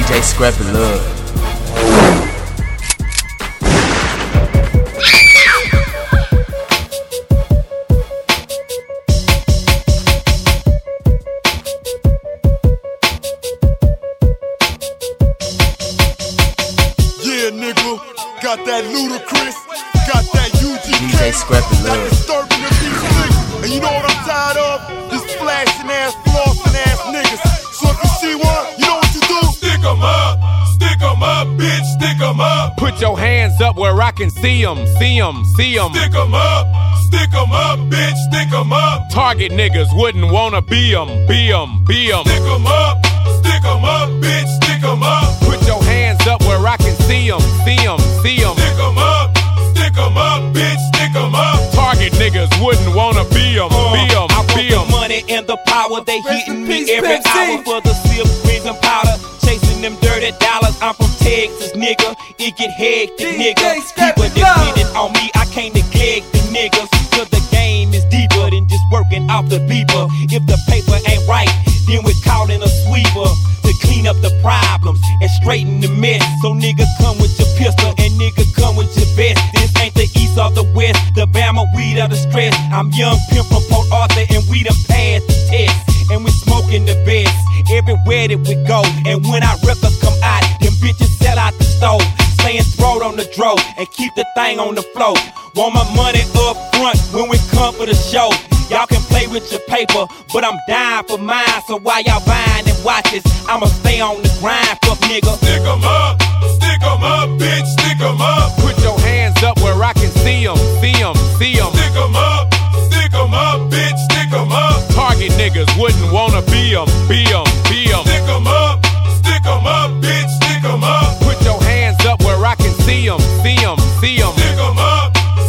DJ Scrappy Love. Yeah, nigga, got that Ludacris, got that UGK, DJ Scrappy Love. got disturbing the beat slick. And you know what I'm tired of? This flashing ass, flossing ass niggas. So if you see one, you know what you do? Stick 'em up, bitch, stick 'em up. Put your hands up where I can see 'em, see 'em, see 'em. Stick 'em up, bitch, stick 'em up. Target niggas wouldn't wanna be 'em, be 'em, be 'em. Stick 'em up, bitch, stick 'em up. Put your hands up where I can see 'em, see 'em, see 'em. Stick 'em up, bitch, stick 'em up. Target niggas wouldn't wanna be 'em, be 'em, I want be the 'em. money and the power, they hitting me every Pimp C. hour for the silk, greens, and powder. Chasing them dirty dollars, I'm from Texas, nigga. It get hectic, nigga. Scrappy People Love. depending on me, I can't neglect the niggas. Cause the game is deeper than just working off the beeper. If the paper ain't right, then we're calling a sweeper to clean up the problems and straighten the mess. So nigga come with your pistol and nigga come with your vest. This ain't the east or the west, the Bama weed of the stress. I'm young pimp from Port Arthur and we done passed the test. And we smoking the best everywhere that we go. And when our records come out, them bitches sell out the store. Staying throat on the dro and keep the thing on the flow. Want my money up front when we come for the show. Y'all can play with your paper, but I'm dying for mine. So while y'all buying them watches, I'ma stay on the grind, fuck nigga. Stick 'em up, bitch, stick 'em up. Put your hands up where I can see 'em, see 'em, see 'em. Stick 'em up, bitch, stick 'em up. Target niggas wouldn't wanna be 'em, be 'em, be 'em. Stick 'em up, bitch, stick 'em up. Put your hands up where I can see 'em, see 'em, see 'em. Stick 'em up,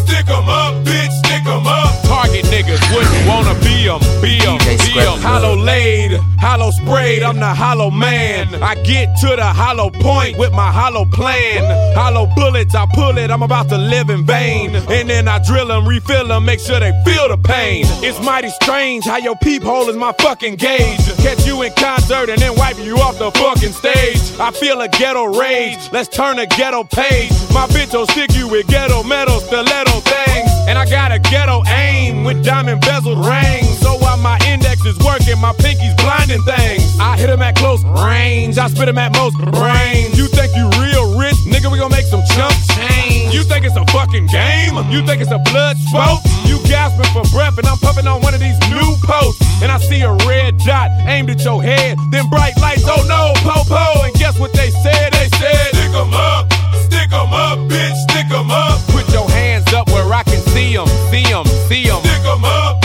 bitch, stick 'em up. Target niggas wouldn't wanna be 'em, be 'em, DJ be 'em. Scrappy Hollow Love. laid, hollow sprayed, I'm the hollow man. I get to the hollow point with my hollow plan. Hollow bullets, I pull it, I'm about to live in vain. And then I drill them, refill them, make sure they feel the pain. It's mighty strange how your peephole is my fucking gauge. Catch you in concert and then wipe you off the fucking stage. I feel a ghetto rage, let's turn a ghetto page. My bitch will stick you with ghetto metal, stiletto things. And I got a ghetto aim with diamond bezeled rings. So while my index is working, my pinky's blinding things. I hit him at close range, I spit him at most range. You think you real rich, nigga, we gon' make some chump change. You think it's a fucking game? You think it's a blood sport? You gasping for breath and I'm puffing on one of these new posts. And I see a red dot aimed at your head, then bright lights, oh no, po-po. And guess what they said? They said, Stick 'em up, bitch, stick 'em up. put your hands up where I can see 'em, see 'em, see 'em. Stick 'em up,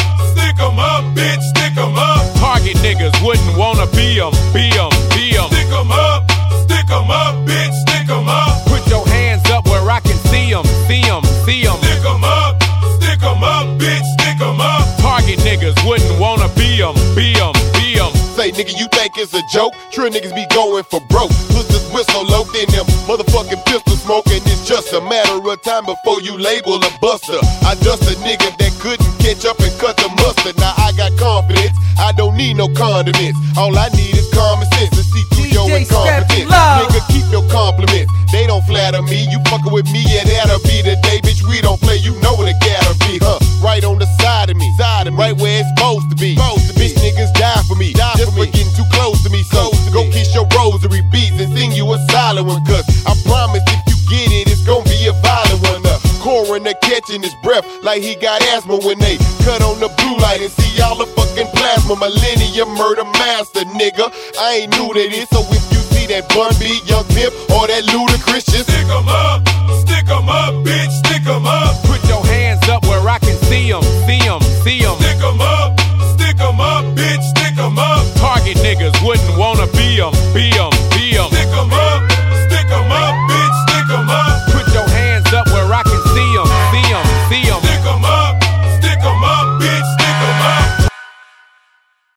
bitch, stick 'em up. Target niggas wouldn't wanna be 'em, be 'em, be 'em. Stick 'em up, bitch, stick 'em up. Put your hands up where I can see 'em, see 'em, see 'em. Stick 'em up, bitch, stick 'em up. Target niggas wouldn't wanna be 'em, be 'em, be 'em. Say, nigga, you think it's a joke? True niggas be going for broke. Put this whistle low in them motherfucking pistol smoking. It's just a matter of time before you label a buster. I just a nigga that couldn't catch up and cut the mustard. Now I got confidence, I don't need no condiments. All I need is common sense to see through your DJ Scrappy incompetence. Love. Nigga, keep your compliments. They don't flatter me. You fucking with me, yeah, that'll be the day. Bitch, we don't play, you know what it gotta be, huh? Right on the side of me, right where it's supposed to be. Bitch, niggas die for me, just for getting too close to me. So go kiss your rosary beads and sing you a silent one. Cause I promise if you get it, it's gonna be a violent one. The coroner catching his breath like he got asthma when they cut on the blue light and see all the fucking plasma. Millennium murder master, nigga. I ain't new to this, so if you see that Bun B, Young Pimp, or that Ludacris, just Stick 'em up,